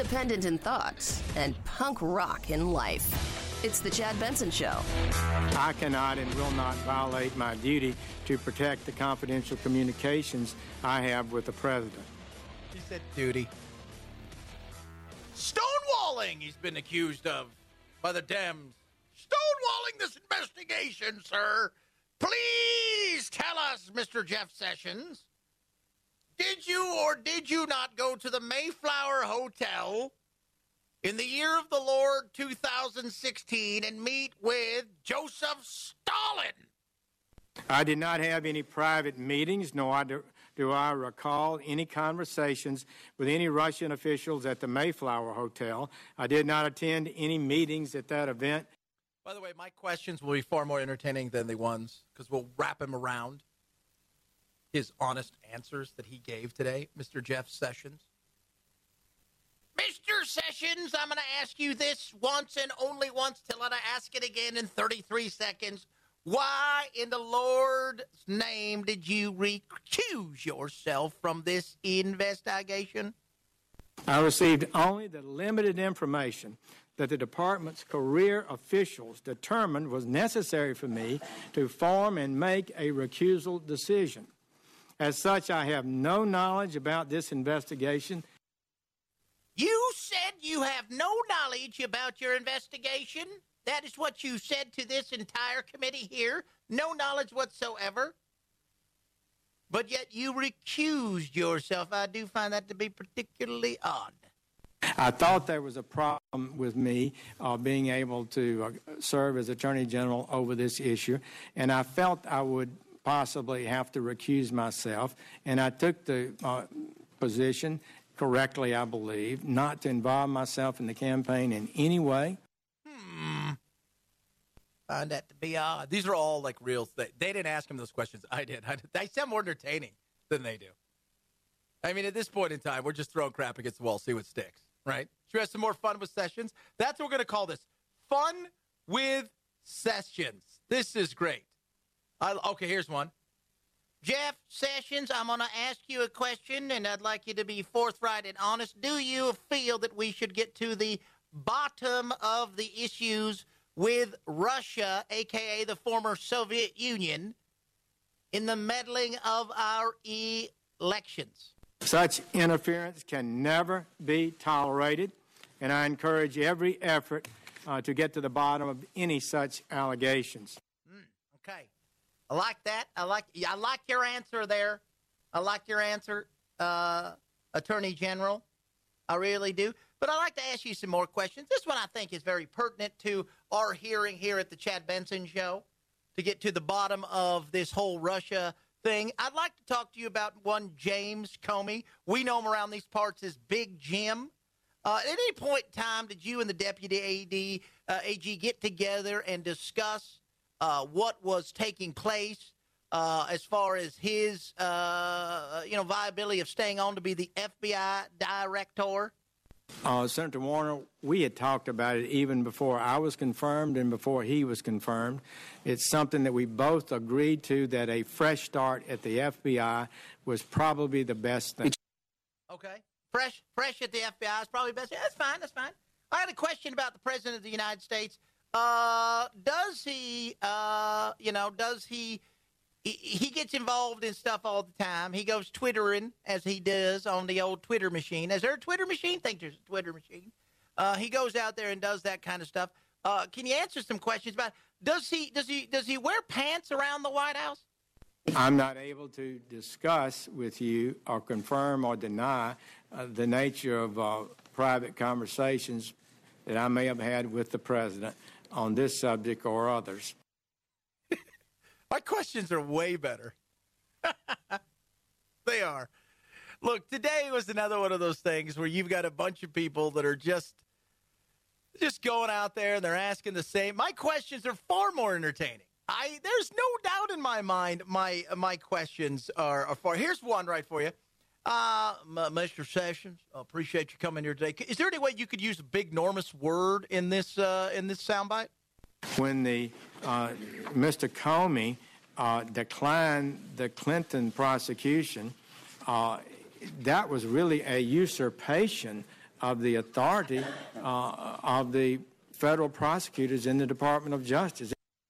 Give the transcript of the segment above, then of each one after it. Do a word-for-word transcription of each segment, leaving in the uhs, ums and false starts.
independent in thought, and punk rock in life. It's the Chad Benson Show. I cannot and will not violate my duty to protect the confidential communications I have with the president. He said duty. Stonewalling he's been accused of by the Dems. Stonewalling this investigation, sir. Please tell us, Mister Jeff Sessions, did you or did you not go to the Mayflower Hotel in the year of the Lord two thousand sixteen and meet with Joseph Stalin? I did not have any private meetings, nor do, do I recall any conversations with any Russian officials at the Mayflower Hotel. I did not attend any meetings at that event. By the way, my questions will be far more entertaining than the ones, because we'll wrap him around his honest answers that he gave today, Mister Jeff Sessions. Mister Sessions, I'm going to ask you this once and only once till I ask it again in thirty-three seconds. Why in the Lord's name did you recuse yourself from this investigation? I received only the limited information that the department's career officials determined was necessary for me to form and make a recusal decision. As such, I have no knowledge about this investigation. You said you have no knowledge about your investigation? That is what you said to this entire committee here? No knowledge whatsoever? But yet you recused yourself. I do find that to be particularly odd. I thought there was a problem with me uh, being able to uh, serve as Attorney General over this issue, and I felt I would possibly have to recuse myself, and I took the uh, position, correctly I believe, not to involve myself in the campaign in any way. Hmm. Find that to be odd. These are all like real things. They didn't ask him those questions. I did. I did. They sound more entertaining than they do. I mean, at this point in time, we're just throwing crap against the wall, see what sticks, right? Should we have some more fun with Sessions? That's what we're going to call this. Fun with Sessions. This is great. I, okay, here's one. Jeff Sessions, I'm going to ask you a question, and I'd like you to be forthright and honest. Do you feel that we should get to the bottom of the issues with Russia, a k a the former Soviet Union, in the meddling of our elections? Such interference can never be tolerated, and I encourage every effort uh, to get to the bottom of any such allegations. Mm, okay. I like that. I like I like your answer there. I like your answer, uh, Attorney General. I really do. But I'd like to ask you some more questions. This one I think is very pertinent to our hearing here at the Chad Benson Show to get to the bottom of this whole Russia thing. I'd like to talk to you about one James Comey. We know him around these parts as Big Jim. Uh, at any point in time, did you and the Deputy A D, uh, A G get together and discuss uh, what was taking place uh, as far as his, uh, you know, viability of staying on to be the F B I director? Uh, Senator Warner, we had talked about it even before I was confirmed and before he was confirmed. It's something that we both agreed to, that a fresh start at the F B I was probably the best thing. Okay. Fresh fresh at the F B I is probably best. Yeah, that's fine. That's fine. I had a question about the President of the United States. Uh, does he, uh, you know, does he, he, he gets involved in stuff all the time. He goes Twittering, as he does on the old Twitter machine. Is there a Twitter machine? I think there's a Twitter machine. Uh, he goes out there and does that kind of stuff. Uh, can you answer some questions about, does he, does he, does he wear pants around the White House? I'm not able to discuss with you or confirm or deny uh, the nature of uh, private conversations that I may have had with the president on this subject or others. My questions are way better. They are. Look, today was another one of those things where you've got a bunch of people that are just just going out there and they're asking the same. My questions are far more entertaining. I there's no doubt in my mind my my questions are, are far. Here's one right for you. Uh, Mister Sessions, I appreciate you coming here today. Is there any way you could use a big, enormous word in this uh, in this soundbite? When the uh, Mister Comey uh, declined the Clinton prosecution, uh, that was really a usurpation of the authority uh, of the federal prosecutors in the Department of Justice.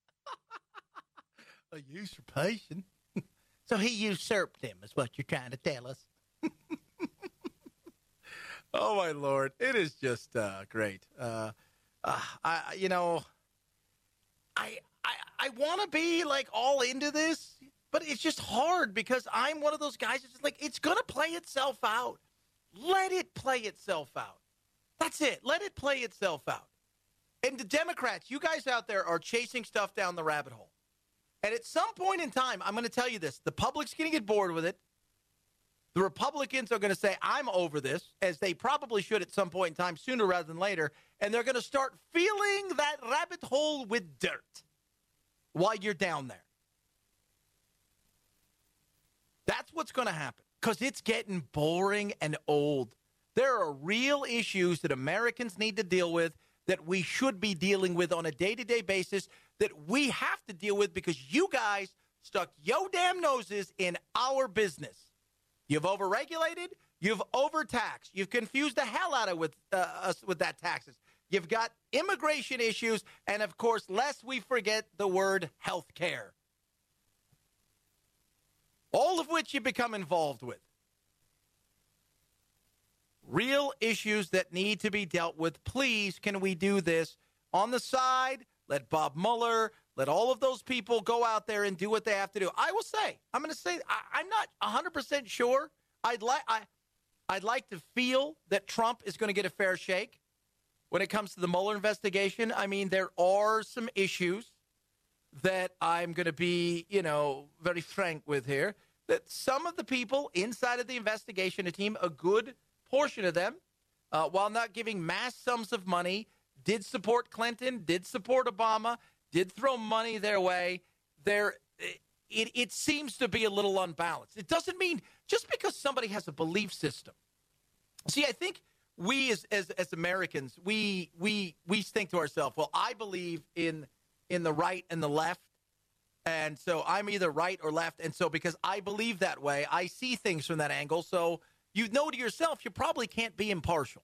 A usurpation? So he usurped him, is what you're trying to tell us. Oh, my Lord. It is just uh, great. Uh, uh, I, you know, I, I, I want to be, like, all into this, but it's just hard because I'm one of those guys that's just like, it's going to play itself out. Let it play itself out. That's it. Let it play itself out. And the Democrats, you guys out there are chasing stuff down the rabbit hole. And at some point in time, I'm going to tell you this. The public's going to get bored with it. The Republicans are going to say, I'm over this, as they probably should at some point in time, sooner rather than later. And they're going to start filling that rabbit hole with dirt while you're down there. That's what's going to happen because it's getting boring and old. There are real issues that Americans need to deal with that we should be dealing with on a day-to-day basis that we have to deal with because you guys stuck yo damn noses in our business. You've overregulated. You've overtaxed. You've confused the hell out of with uh, us with that taxes. You've got immigration issues. And, of course, lest we forget the word health care. All of which you become involved with. Real issues that need to be dealt with. Please, can we do this on the side? Let Bob Mueller, let all of those people go out there and do what they have to do. I will say, I'm going to say, I, I'm not one hundred percent sure. I'd like, I, I'd like to feel that Trump is going to get a fair shake when it comes to the Mueller investigation. I mean, there are some issues that I'm going to be, you know, very frank with here. That some of the people inside of the investigation team, a good portion of them, uh, while not giving mass sums of money, did support Clinton, did support Obama, did throw money their way. There, it, it seems to be a little unbalanced. It doesn't mean just because somebody has a belief system. See, I think we as as, as Americans, we we we think to ourselves, well, I believe in in the right and the left. And so I'm either right or left. And so because I believe that way, I see things from that angle. So you know to yourself, you probably can't be impartial.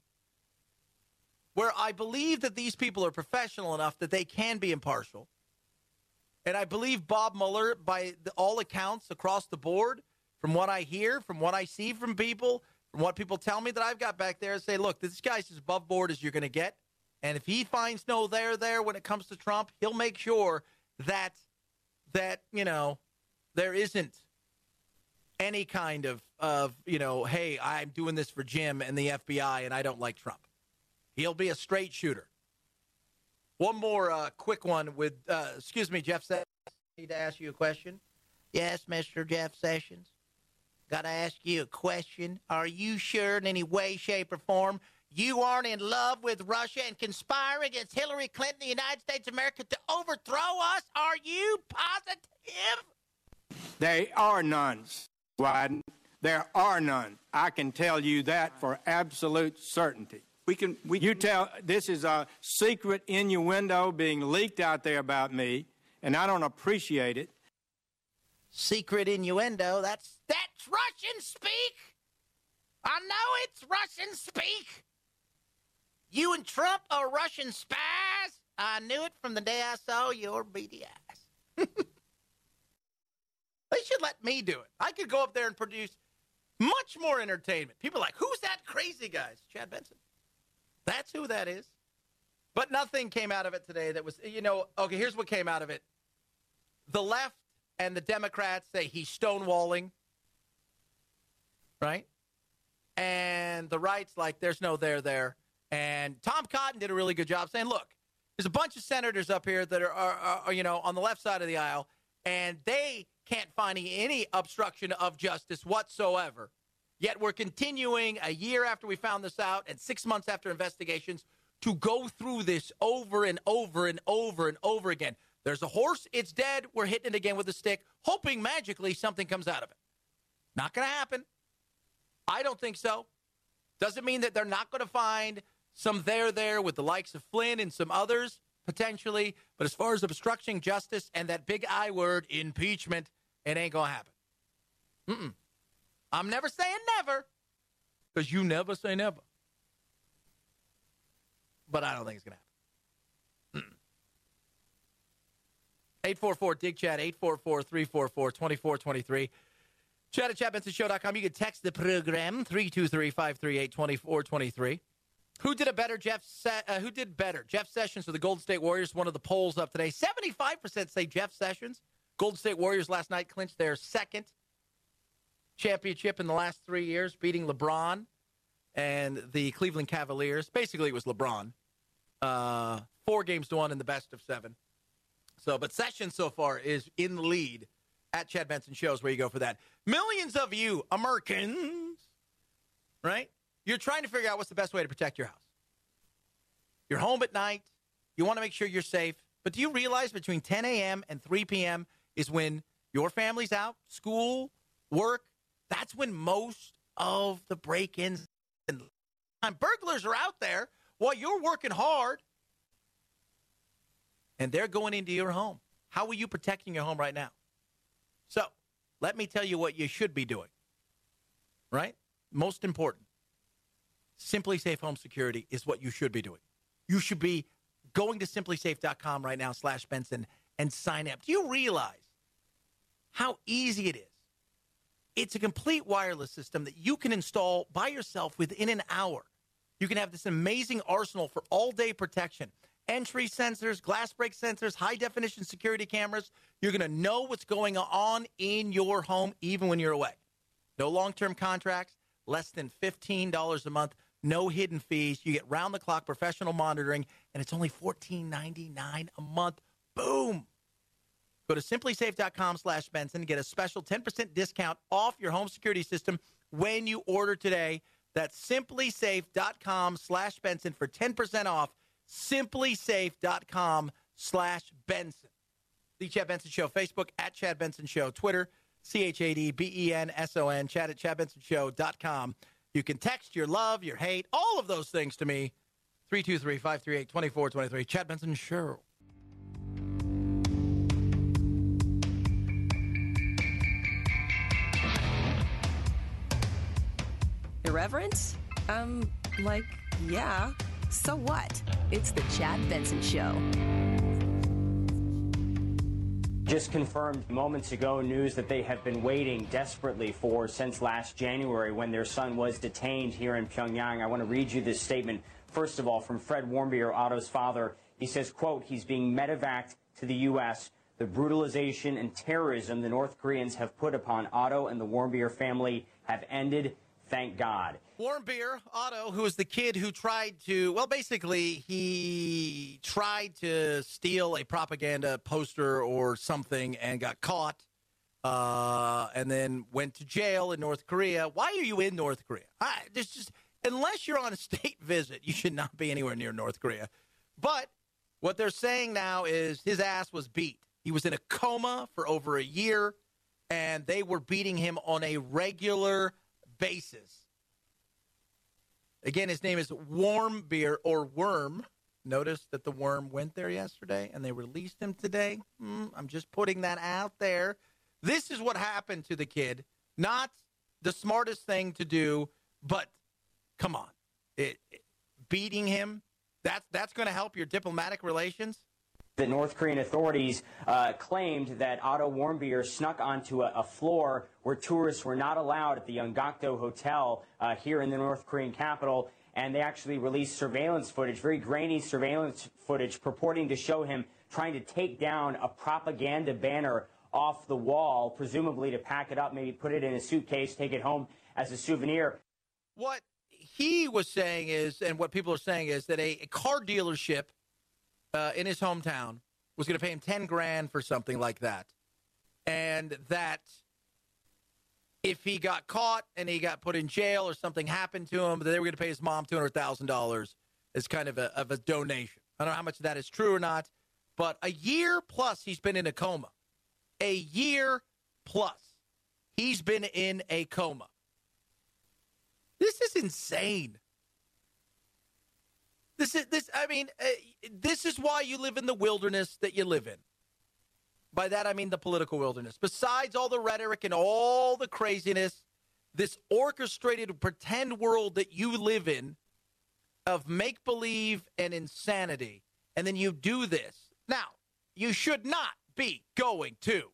Where I believe that these people are professional enough that they can be impartial. And I believe Bob Mueller, by the, all accounts across the board, from what I hear, from what I see from people, from what people tell me that I've got back there, say, look, this guy's as above board as you're going to get. And if he finds no there there when it comes to Trump, he'll make sure that that, you know, there isn't any kind of, of, you know, hey, I'm doing this for Jim and the F B I and I don't like Trump. He'll be a straight shooter. One more uh, quick one with, uh, excuse me, Jeff Sessions. I need to ask you a question. Yes, Mister Jeff Sessions. Got to ask you a question. Are you sure in any way, shape, or form you aren't in love with Russia and conspire against Hillary Clinton, the United States of America, to overthrow us? Are you positive? There are none, Wyden. There are none. I can tell you that for absolute certainty. We can. We you tell this is a secret innuendo being leaked out there about me, and I don't appreciate it. Secret innuendo? That's that's Russian speak. I know it's Russian speak. You and Trump are Russian spies. I knew it from the day I saw your beady eyes. They should let me do it. I could go up there and produce much more entertainment. People are like, who's that crazy guy? It's Chad Benson. That's who that is. But nothing came out of it today that was, you know, okay, here's what came out of it. The left and the Democrats say he's stonewalling, right? And the right's like, there's no there there. And Tom Cotton did a really good job saying, look, there's a bunch of senators up here that are, are, are, you know, on the left side of the aisle, and they can't find any obstruction of justice whatsoever. Yet we're continuing a year after we found this out and six months after investigations to go through this over and over and over and over again. There's a horse, it's dead, we're hitting it again with a stick, hoping magically something comes out of it. Not going to happen. I don't think so. Doesn't mean that they're not going to find some there there with the likes of Flynn and some others, potentially. But as far as obstructing justice and that big I word, impeachment, it ain't going to happen. Mm-mm. I'm never saying never, because you never say never. but I don't think it's going to happen. eight four four, D I G, chat, eight four four, three four four, two four two three. Chat at chad benson show dot com. You can text the program, three two three, five three eight, two four two three. Who did a better, Jeff? Se- uh, who did better? Jeff Sessions or the Golden State Warriors? One of the polls up today. seventy-five percent say Jeff Sessions. Golden State Warriors last night clinched their second championship in the last three years, beating LeBron and the Cleveland Cavaliers. Basically, it was LeBron. Uh, four games to one in the best of seven. So, but Sessions so far is in the lead at Chad Benson Shows, where you go for that. Millions of you Americans, right? You're trying to figure out what's the best way to protect your house. You're home at night. You want to make sure you're safe. But do you realize between ten a.m. and three p.m. is when your family's out, school, work? That's when most of the break-ins and burglars are out there while you're working hard. And they're going into your home. How are you protecting your home right now? So, let me tell you what you should be doing. Right? Most important. Simply Safe Home Security is what you should be doing. You should be going to simply safe dot com right now slash Benson and sign up. Do you realize how easy it is? It's a complete wireless system that you can install by yourself within an hour. You can have this amazing arsenal for all-day protection. Entry sensors, glass break sensors, high-definition security cameras. You're going to know what's going on in your home even when you're away. No long-term contracts, less than fifteen dollars a month. No hidden fees. You get round-the-clock professional monitoring, and it's only fourteen ninety-nine a month. Boom. Go to simply safe dot com slash Benson and get a special ten percent discount off your home security system when you order today. That's simply safe dot com slash Benson for ten percent off. simply safe dot com slash Benson. The Chad Benson Show. Facebook, at Chad Benson Show. Twitter, C H A D B E N S O N. Chad at chad benson show dot com. You can text your love, your hate, all of those things to me. three two three, five three eight, two four two three. Chad Benson Show. Irreverence? Um, like, yeah. So what? It's the Chad Benson Show. Just confirmed moments ago news that they have been waiting desperately for since last January when their son was detained here in Pyongyang. I want to read you this statement, first of all, from Fred Warmbier, Otto's father. He says, quote, he's being medevaced to the U S The brutalization and terrorism the North Koreans have put upon Otto and the Warmbier family have ended. Thank God. Warmbier, Otto, who was the kid who tried to, well, basically, he tried to steal a propaganda poster or something and got caught uh, and then went to jail in North Korea. Why are you in North Korea? I, there's just, unless you're on a state visit, you should not be anywhere near North Korea. But what they're saying now is his ass was beat. He was in a coma for over a year, and they were beating him on a regular basis. Again, his name is Warmbier, or Worm. Notice that the worm went there yesterday, and they released him today. Mm, I'm just putting that out there. This is what happened to the kid. Not the smartest thing to do, but come on. It, it, beating him, that's, that's going to help your diplomatic relations? The North Korean authorities uh, claimed that Otto Warmbier snuck onto a, a floor where tourists were not allowed at the Yongakdo Hotel uh, here in the North Korean capital, and they actually released surveillance footage, very grainy surveillance footage, purporting to show him trying to take down a propaganda banner off the wall, presumably to pack it up, maybe put it in a suitcase, take it home as a souvenir. What he was saying is, and what people are saying is, that a, a car dealership Uh, in his hometown was going to pay him ten grand for something like that. And that if he got caught and he got put in jail or something happened to him, that they were going to pay his mom two hundred thousand dollars as kind of a, of a donation. I don't know how much of that is true or not, but a year plus he's been in a coma. A year plus he's been in a coma. This is insane. This is this. I mean, uh, this is why you live in the wilderness that you live in. By that, I mean the political wilderness. Besides all the rhetoric and all the craziness, this orchestrated pretend world that you live in, of make-believe and insanity, and then you do this. Now, you should not be going to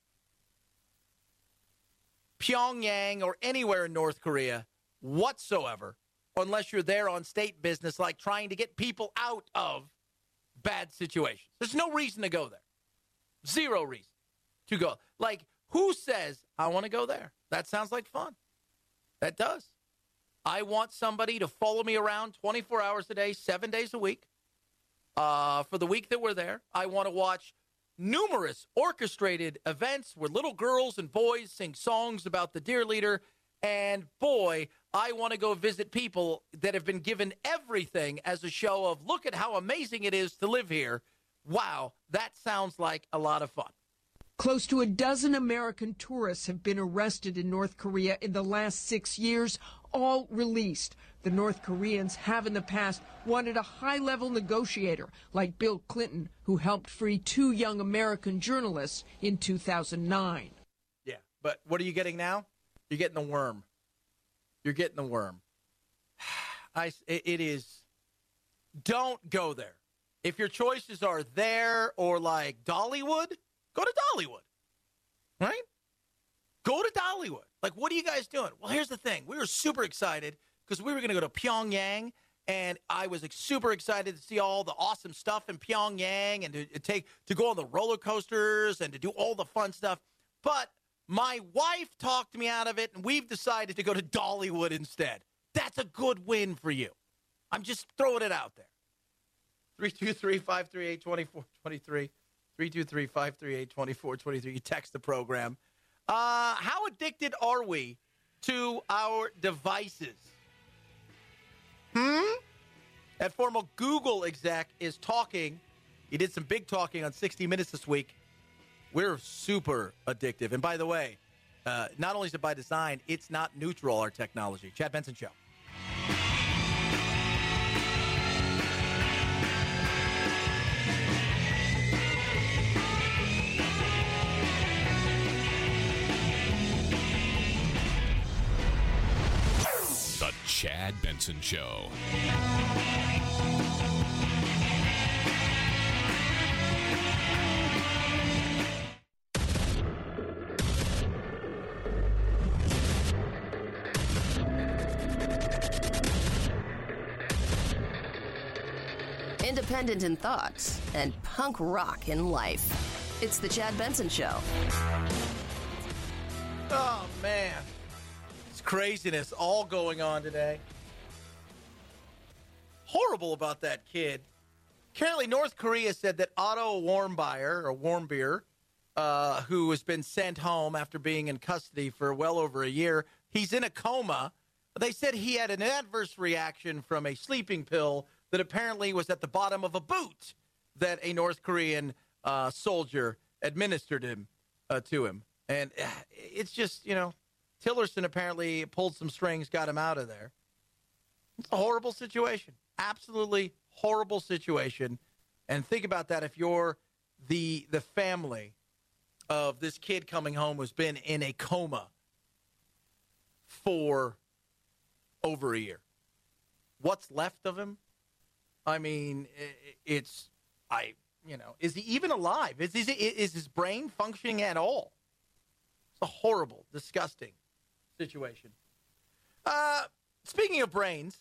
Pyongyang or anywhere in North Korea whatsoever unless you're there on state business, like trying to get people out of bad situations. There's no reason to go there. Zero reason to go. Like, who says, I want to go there? That sounds like fun. That does. I want somebody to follow me around twenty-four hours a day, seven days a week. Uh, for the week that we're there, I want to watch numerous orchestrated events where little girls and boys sing songs about the dear leader. And boy, I want to go visit people that have been given everything as a show of, look at how amazing it is to live here. Wow, that sounds like a lot of fun. Close to a dozen American tourists have been arrested in North Korea in the last six years, all released. The North Koreans have in the past wanted a high-level negotiator like Bill Clinton, who helped free two young American journalists in two thousand nine. Yeah, but what are you getting now? You're getting the worm. You're getting the worm. I, it is, don't go there. If your choices are there or like Dollywood, go to Dollywood, right? Go to Dollywood. Like, what are you guys doing? Well, here's the thing. We were super excited because we were going to go to Pyongyang, and I was like, super excited to see all the awesome stuff in Pyongyang and to, to take to go on the roller coasters and to do all the fun stuff. But my wife talked me out of it, and we've decided to go to Dollywood instead. That's a good win for you. I'm just throwing it out there. three two three, five three eight, two four two three. three two three, five three eight, two four two three. You text the program. Uh, how addicted are we to our devices? Hmm? That former Google exec is talking. He did some big talking on sixty minutes this week. We're super addictive. And by the way, uh, not only is it by design, it's not neutral, our technology. Chad Benson Show. The Chad Benson Show. Independent in thoughts and punk rock in life. It's the Chad Benson Show. Oh, man. It's craziness all going on today. Horrible about that kid. Currently, North Korea said that Otto Warmbier, or Warmbier, uh, who has been sent home after being in custody for well over a year, he's in a coma. They said he had an adverse reaction from a sleeping pill that apparently was at the bottom of a boot that a North Korean uh, soldier administered him uh, to him. And uh, it's just, you know, Tillerson apparently pulled some strings, got him out of there. It's a horrible situation. Absolutely horrible situation. And think about that if you're the the family of this kid coming home who's been in a coma for over a year. What's left of him? I mean, it's, I, you know, is he even alive? Is, is, is his brain functioning at all? It's a horrible, disgusting situation. Uh, speaking of brains,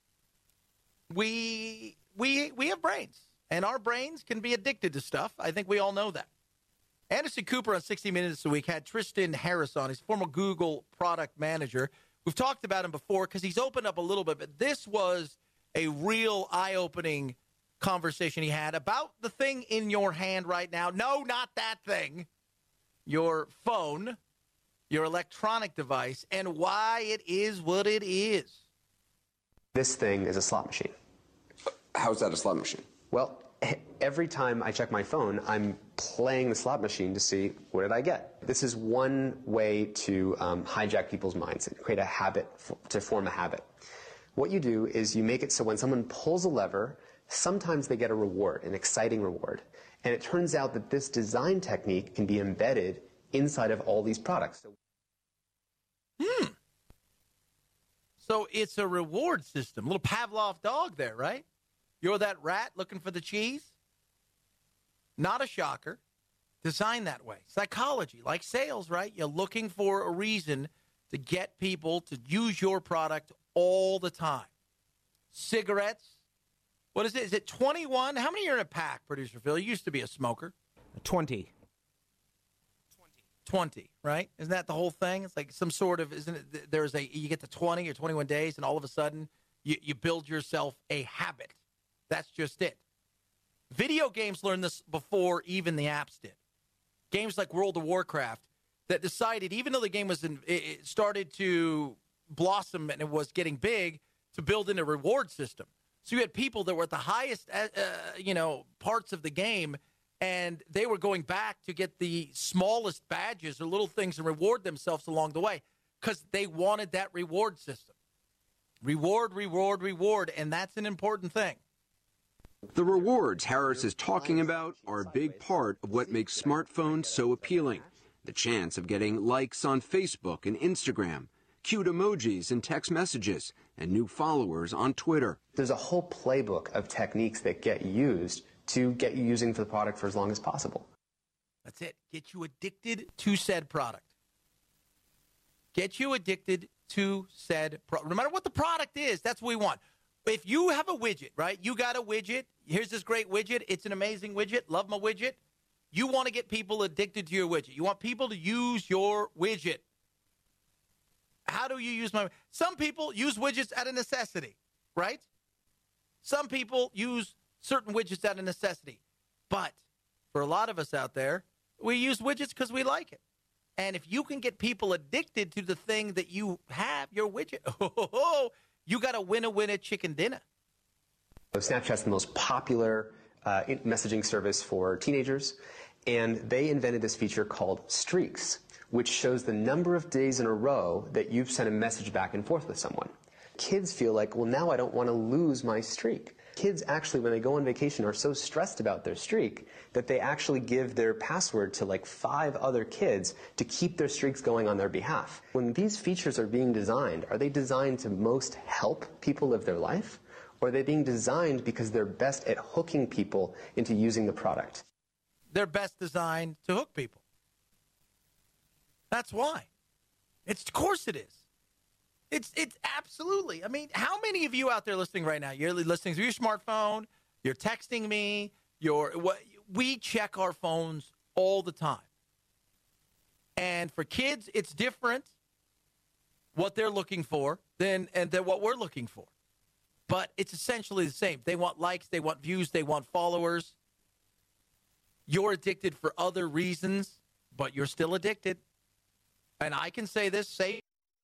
we, we, we have brains, and our brains can be addicted to stuff. I think we all know that. Anderson Cooper on sixty minutes a week had Tristan Harris on, his former Google product manager. We've talked about him before because he's opened up a little bit, but this was a real eye-opening conversation he had about the thing in your hand right now. No, not that thing. Your phone, your electronic device, and why it is what it is. This thing is a slot machine. How's that a slot machine? Well, every time I check my phone, I'm playing the slot machine to see what did I get. This is one way to um, hijack people's minds and create a habit, f- to form a habit. What you do is you make it so when someone pulls a lever, sometimes they get a reward, an exciting reward. And it turns out that this design technique can be embedded inside of all these products. Hmm. So it's a reward system. A little Pavlov dog there, right? You're that rat looking for the cheese? Not a shocker. Designed that way. Psychology, like sales, right? You're looking for a reason to get people to use your product all the time. Cigarettes. What is it? Is it twenty-one? How many are in a pack, Producer Phil? You used to be a smoker. twenty. twenty, right? Isn't that the whole thing? It's like some sort of, isn't it, there's a, you get to twenty or twenty-one days, and all of a sudden, you, you build yourself a habit. That's just it. Video games learned this before even the apps did. Games like World of Warcraft that decided, even though the game was in, it started to blossom and it was getting big, to build in a reward system. So you had people that were at the highest, uh, you know, parts of the game, and they were going back to get the smallest badges or little things and reward themselves along the way because they wanted that reward system. Reward, reward, reward, and that's an important thing. The rewards Harris is talking about are a big part of what makes smartphones so appealing. The chance of getting likes on Facebook and Instagram, cute emojis and text messages, and new followers on Twitter. There's a whole playbook of techniques that get used to get you using the product for as long as possible. That's it. Get you addicted to said product. Get you addicted to said product. No matter what the product is, that's what we want. If you have a widget, right? You got a widget. Here's this great widget. It's an amazing widget. Love my widget. You want to get people addicted to your widget. You want people to use your widget. How do you use my... Some people use widgets out of necessity, right? Some people use certain widgets out of necessity. But for a lot of us out there, we use widgets because we like it. And if you can get people addicted to the thing that you have, your widget, oh, you got to win a win at chicken dinner. Snapchat's the most popular uh, messaging service for teenagers, and they invented this feature called Streaks, which shows the number of days in a row that you've sent a message back and forth with someone. Kids feel like, well, now I don't want to lose my streak. Kids actually, when they go on vacation, are so stressed about their streak that they actually give their password to like five other kids to keep their streaks going on their behalf. When these features are being designed, are they designed to most help people live their life? Or are they being designed because they're best at hooking people into using the product? They're best designed to hook people. That's why. It's, of course it is. It's it's absolutely. I mean, how many of you out there listening right now, you're listening through your smartphone, you're texting me, you're, what, we check our phones all the time. And for kids, it's different what they're looking for than, and than what we're looking for. But it's essentially the same. They want likes, they want views, they want followers. You're addicted for other reasons, but you're still addicted. And I can say this, say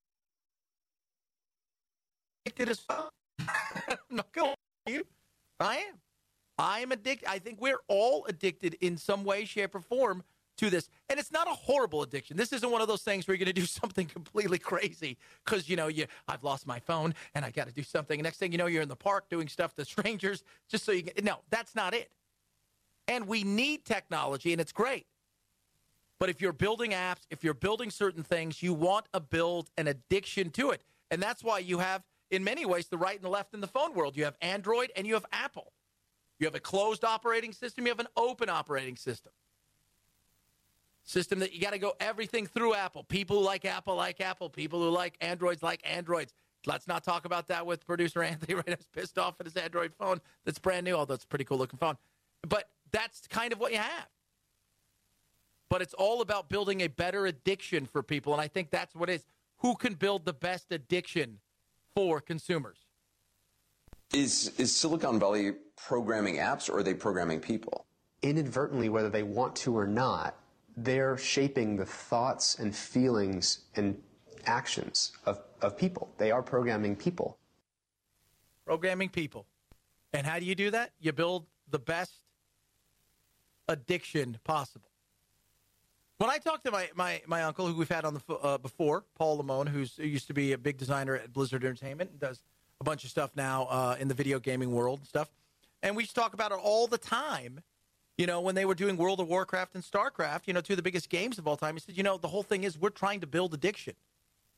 addicted as well. I'm not going to you. I am. I am addicted. I think we're all addicted in some way, shape, or form to this. And it's not a horrible addiction. This isn't one of those things where you're going to do something completely crazy because, you know, you I've lost my phone and I got to do something. Next thing you know, you're in the park doing stuff to strangers just so you can. No, that's not it. And we need technology, and it's great. But if you're building apps, if you're building certain things, you want to build an addiction to it. And that's why you have, in many ways, the right and the left in the phone world. You have Android and you have Apple. You have a closed operating system. You have an open operating system. System that you got to go everything through Apple. People who like Apple like Apple. People who like Androids like Androids. Let's not talk about that with producer Anthony right now. He's pissed off at his Android phone that's brand new, although it's a pretty cool looking phone. But that's kind of what you have. But it's all about building a better addiction for people, and I think that's what it is. Who can build the best addiction for consumers? Is is Silicon Valley programming apps, or are they programming people? Inadvertently, whether they want to or not, they're shaping the thoughts and feelings and actions of, of people. They are programming people. Programming people. And how do you do that? You build the best addiction possible. When I talked to my, my, my uncle, who we've had on the uh, before, Paul Lamone, who's, who used to be a big designer at Blizzard Entertainment, and does a bunch of stuff now uh, in the video gaming world and stuff. And we used to talk about it all the time, you know, when they were doing World of Warcraft and StarCraft, you know, two of the biggest games of all time. He said, you know, the whole thing is we're trying to build addiction.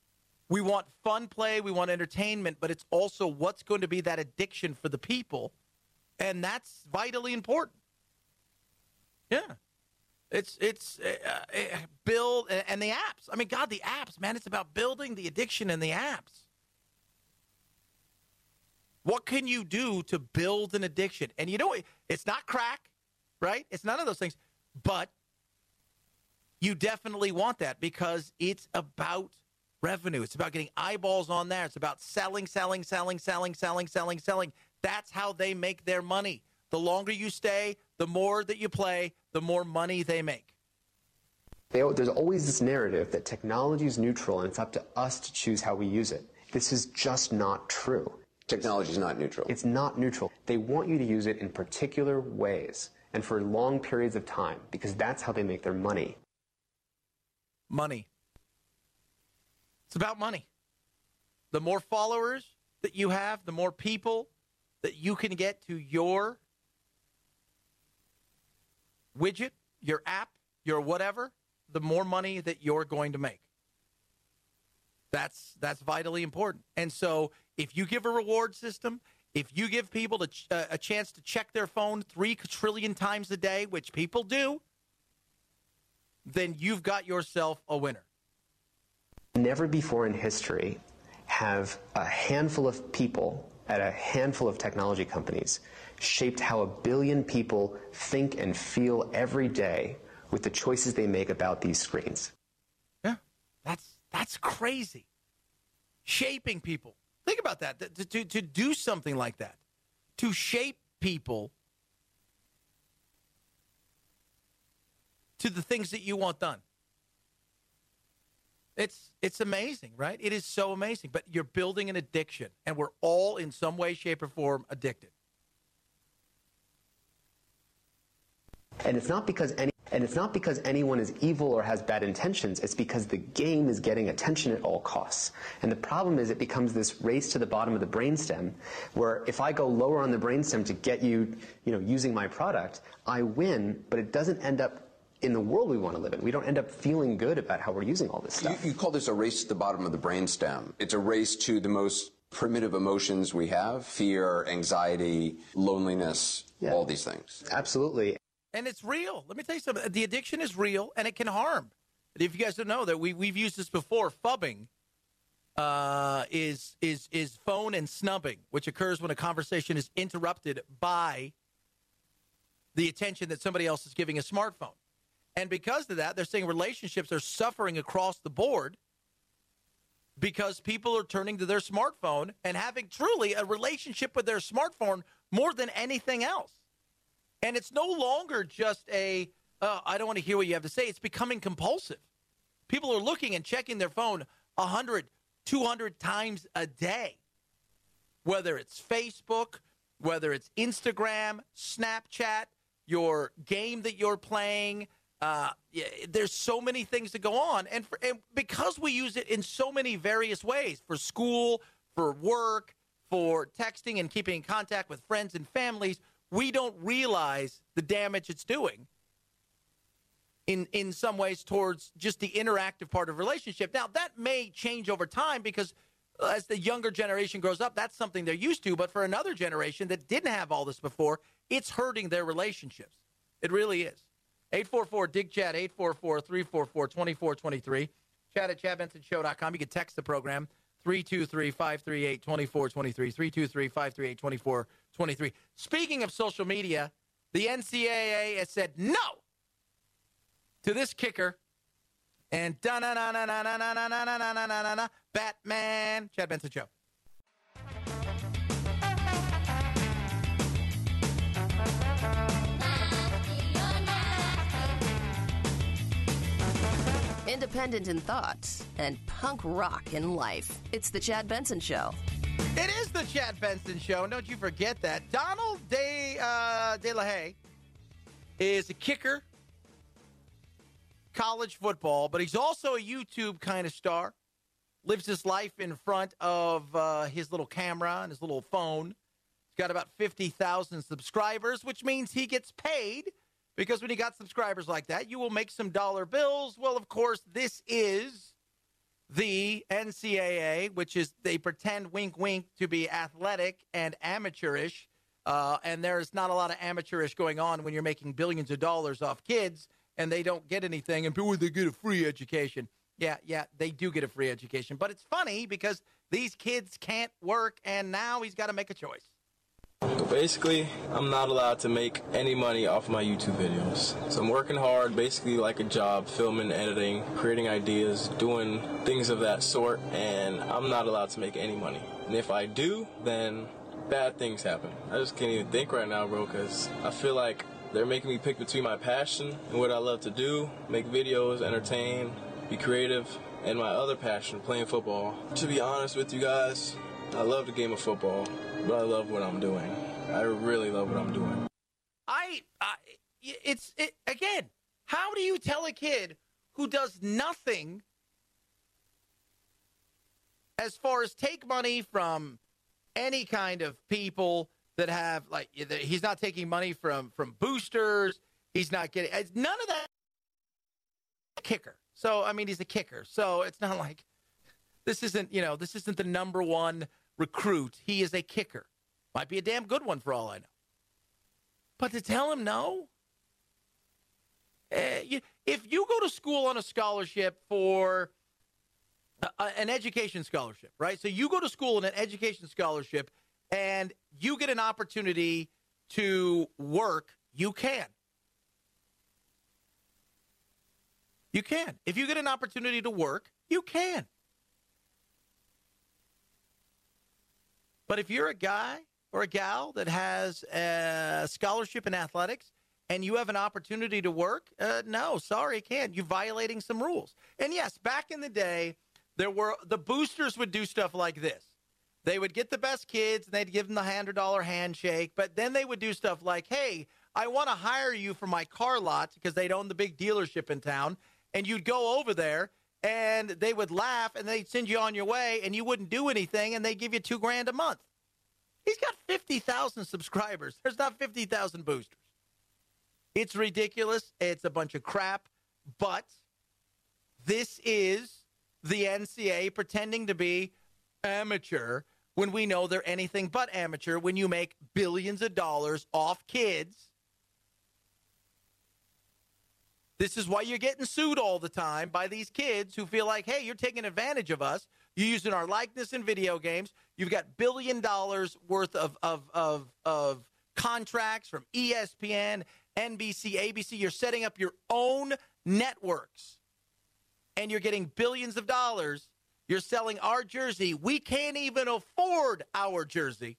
We want fun play, we want entertainment, but it's also what's going to be that addiction for the people, and that's vitally important. Yeah. It's it's uh, uh, build and the apps. I mean, God, the apps, man, it's about building the addiction in the apps. What can you do to build an addiction? And you know, it's not crack, right? It's none of those things, but you definitely want that because it's about revenue. It's about getting eyeballs on there. It's about selling, selling, selling, selling, selling, selling, selling. That's how they make their money. The longer you stay, the more that you play, the more money they make. They, there's always this narrative that technology is neutral and it's up to us to choose how we use it. This is just not true. Technology is not neutral. It's not neutral. They want you to use it in particular ways and for long periods of time because that's how they make their money. Money. It's about money. The more followers that you have, the more people that you can get to your widget, your app, your whatever, the more money that you're going to make. That's that's vitally important. And so if you give a reward system, if you give people to, uh, a chance to check their phone three trillion times a day, which people do, then you've got yourself a winner. Never before in history have a handful of people at a handful of technology companies shaped how a billion people think and feel every day with the choices they make about these screens. Yeah, that's that's crazy. Shaping people. Think about that. To, to, to do something like that. To shape people to the things that you want done. It's it's amazing, right? It is so amazing. But you're building an addiction, and we're all in some way, shape, or form addicted. And it's not because any and it's not because anyone is evil or has bad intentions. It's because the game is getting attention at all costs. And the problem is it becomes this race to the bottom of the brainstem, where if I go lower on the brainstem to get you, you know, using my product, I win, but it doesn't end up in the world we want to live in. We don't end up feeling good about how we're using all this stuff. You, you call this a race to the bottom of the brainstem. It's a race to the most primitive emotions we have: fear, anxiety, loneliness, yeah. all these things. Absolutely. And it's real. Let me tell you something. The addiction is real, and it can harm. If you guys don't know that, we, we've used this before. Phubbing uh, is, is, is phone and snubbing, which occurs when a conversation is interrupted by the attention that somebody else is giving a smartphone. And because of that, they're saying relationships are suffering across the board because people are turning to their smartphone and having truly a relationship with their smartphone more than anything else. And it's no longer just a, uh, I don't want to hear what you have to say. It's becoming compulsive. People are looking and checking their phone one hundred, two hundred times a day, whether it's Facebook, whether it's Instagram, Snapchat, your game that you're playing. Uh, yeah, there's so many things that go on. And, for, and because we use it in so many various ways, for school, for work, for texting and keeping in contact with friends and families, we don't realize the damage it's doing in, in some ways towards just the interactive part of relationship. Now, that may change over time because as the younger generation grows up, that's something they're used to. But for another generation that didn't have all this before, it's hurting their relationships. It really is. eight four four, D I G, chat, eight four four, three four four, two four two three. Chat at chad benson show dot com. You can text the program, three two three, five three eight, two four two three, three two three, five three eight, two four two three. Speaking of social media, the N C double A has said no to this kicker. And da-na-na-na-na-na-na-na-na-na-na-na-na, Batman. Chad Benson Show. Independent in thoughts and punk rock in life. It's the Chad Benson Show. It is the Chad Benson Show, and don't you forget that. Donald De, uh, De La Haye is a kicker, college football, but he's also a YouTube kind of star. Lives his life in front of uh, his little camera and his little phone. He's got about fifty thousand subscribers, which means he gets paid. Because when you got subscribers like that, you will make some dollar bills. Well, of course, this is the N C double A, which is they pretend wink, wink to be athletic and amateurish. Uh, and there's not a lot of amateurish going on when you're making billions of dollars off kids and they don't get anything. And people, they get a free education. Yeah, yeah, they do get a free education. But it's funny because these kids can't work, and now he's got to make a choice. Basically, I'm not allowed to make any money off my YouTube videos. So I'm working hard, basically like a job, filming, editing, creating ideas, doing things of that sort, and I'm not allowed to make any money. And if I do, then bad things happen. I just can't even think right now, bro, because I feel like they're making me pick between my passion and what I love to do, make videos, entertain, be creative, and my other passion, playing football. To be honest with you guys, I love the game of football, but I love what I'm doing. I really love what I'm doing. I, I it's, it, again, how do you tell a kid who does nothing as far as take money from any kind of people that have, like, he's not taking money from, from boosters, he's not getting, none of that kicker. So, I mean, he's a kicker. So it's not like this isn't, you know, this isn't the number one recruit. He is a kicker. Might be a damn good one for all I know. But to tell him no? Eh, you, if you go to school on a scholarship for a, an education scholarship, right? So you go to school on an education scholarship and you get an opportunity to work, you can. You can. If you get an opportunity to work, you can. But if you're a guy or a gal that has a scholarship in athletics and you have an opportunity to work, uh, no, sorry, can't. You're violating some rules. And yes, back in the day, there were the boosters would do stuff like this. They would get the best kids and they'd give them the one hundred dollar handshake, but then they would do stuff like, hey, I want to hire you for my car lot because they'd own the big dealership in town. And you'd go over there, and they would laugh, and they'd send you on your way, and you wouldn't do anything, and they'd give you two grand a month. He's got fifty thousand subscribers. There's not fifty thousand boosters. It's ridiculous. It's a bunch of crap. But this is the N C double A pretending to be amateur when we know they're anything but amateur when you make billions of dollars off kids. This is why you're getting sued all the time by these kids who feel like, hey, you're taking advantage of us. You're using our likeness in video games. You've got billion dollars worth of, of, of, of contracts from E S P N, N B C, A B C. You're setting up your own networks, and you're getting billions of dollars. You're selling our jersey. We can't even afford our jersey.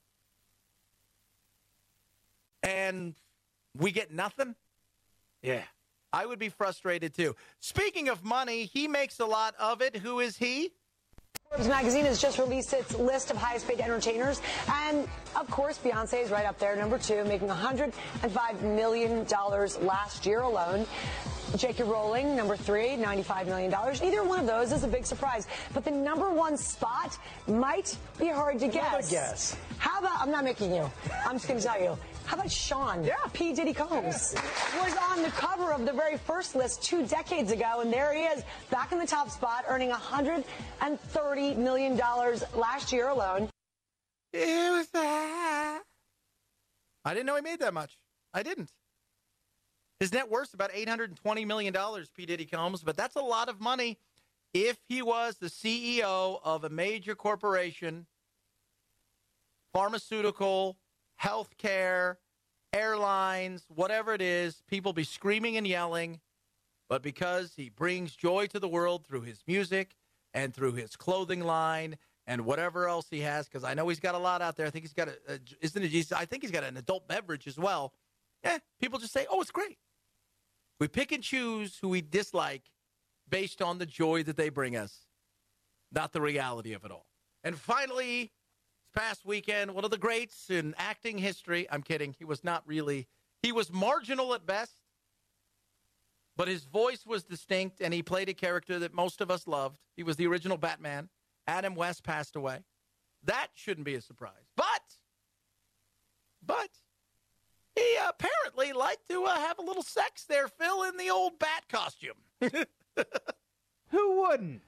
And we get nothing? Yeah. I would be frustrated, too. Speaking of money, he makes a lot of it. Who is he? Forbes magazine has just released its list of highest paid entertainers. And, of course, Beyonce is right up there, number two, making one hundred five million dollars last year alone. J K Rowling, number three, ninety-five million dollars. Neither one of those is a big surprise. But the number one spot might be hard to guess. Another guess. How about, I'm not making you, I'm just going to tell you. How about Sean yeah. P. Diddy Combs? Yeah. Was on the cover of the very first list two decades ago, and there he is, back in the top spot, earning one hundred thirty million dollars last year alone. It was that. I didn't know he made that much. I didn't. His net worth's about eight hundred twenty million dollars, P. Diddy Combs, but that's a lot of money if he was the C E O of a major corporation, pharmaceutical, healthcare, airlines, whatever it is. People be screaming and yelling, but because he brings joy to the world through his music and through his clothing line and whatever else he has, because I know he's got a lot out there. I think he's got a, a isn't it? I think he's got an adult beverage as well. Yeah, people just say, "Oh, it's great." We pick and choose who we dislike based on the joy that they bring us, not the reality of it all. And finally, past weekend, one of the greats in acting history. I'm kidding. He was not really. He was marginal at best, but his voice was distinct, and he played a character that most of us loved. He was the original Batman. Adam West passed away. That shouldn't be a surprise. But, but, he apparently liked to uh, have a little sex there, Phil, in the old bat costume. Who wouldn't?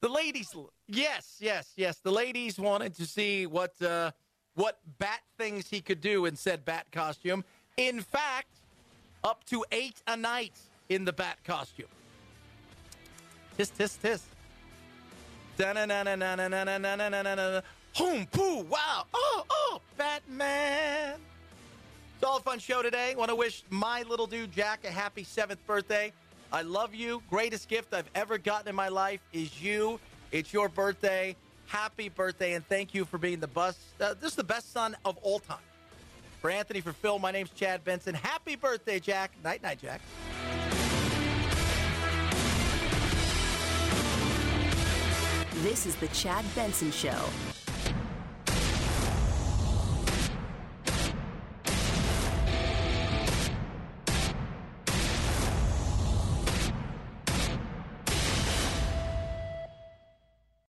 The ladies, yes, yes, yes. The ladies wanted to see what uh, what bat things he could do in said bat costume. In fact, up to eight a night in the bat costume. Tis, tis, tis. Da-na-na-na-na-na-na-na-na-na-na. Hoom, poo, wow. Oh, oh, Batman. It's all a fun show today. Want to wish my little dude, Jack, a happy seventh birthday. I love you. Greatest gift I've ever gotten in my life is you. It's your birthday. Happy birthday, and thank you for being the best. Uh, this is the best son of all time. For Anthony, for Phil, my name's Chad Benson. Happy birthday, Jack. Night, night, Jack. This is the Chad Benson Show.